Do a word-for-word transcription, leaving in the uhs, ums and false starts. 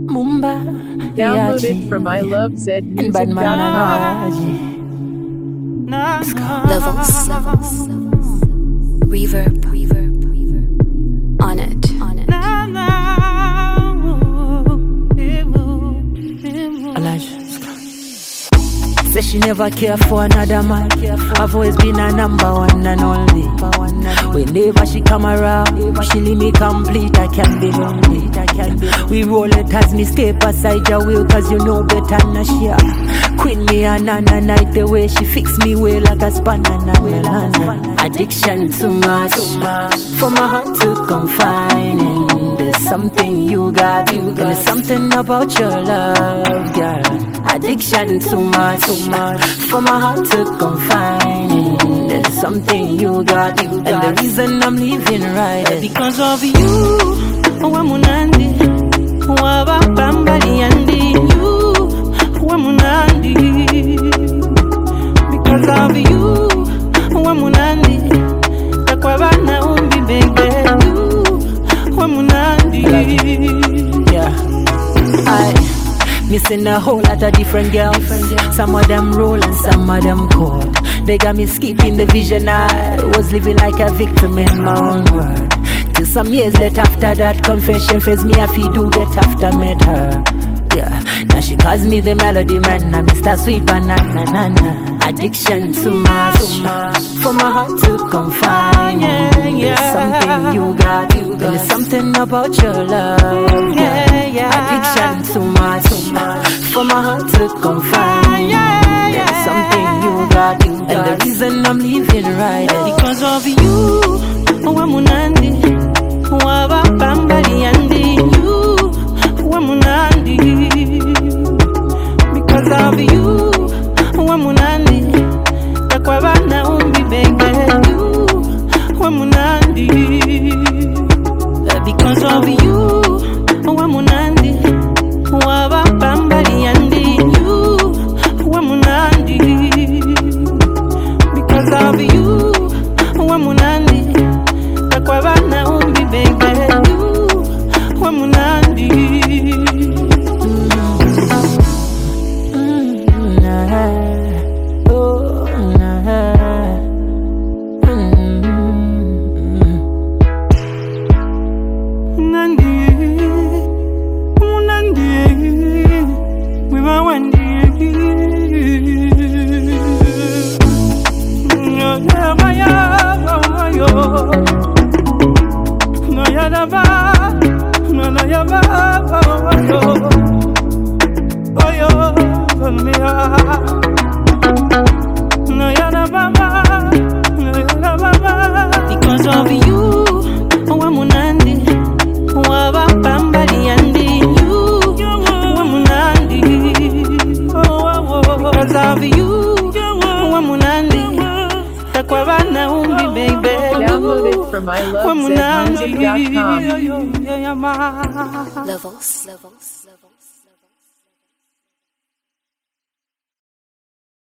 Mumba, Downloaded from I Love Zed Music. Levels, levels, reverb, reverb, reverb, on it, on it. Elijah. Say she never care for another man. I've always been a number one and only. Whenever she come around, she leave me complete. I can't be lonely. We roll it as me step aside your will, cause you know better than she. Queen me and Nana night, the way she fix me way like a spanner. Addiction too much, for my heart to confine in. There's something you got, there's something about your love, girl. Addiction too much, too much, for my heart to confine in. There's something you got, you got, and the reason I'm leaving right is because of you. Wamunandi, wabambali andi you, wamunandi. Because of you, wamunandi, takwabana umbi bebe you, wamunandi. Yeah, I missing a whole lot of different girls. Some of them roll and some of them cold. They got me skipping the vision. I was living like a victim in my own world. Till some years later after that confession phase, me I feel do get after met her. Yeah, now she calls me the melody man. I'm Mister Sweet Banana, nana. Addiction too much, for my heart to confine. Yeah, yeah. There's something you got, you got. There's something about your love. Yeah, yeah. Addiction too much, for my heart to confine. Yeah, yeah. There's something you got, you got, and the reason I'm leaving right is because of you. Wamunandi, wabambali andi you, wamunandi. Because of you, wamunandi, takwabana umbi bebe you, wamunandi. Because of you, wamunandi, wabambali andi you, wamunandi. Because of you, wamunandi, takwabana umbi bebe you, wamunandi. Because of you, wamunandi, wabambali andi you, wamunandi. Because of you, wamunandi, takwabana umbi baby. Downloaded from I Love Zed Music dot com. Wamunandi. levels, levels, levels.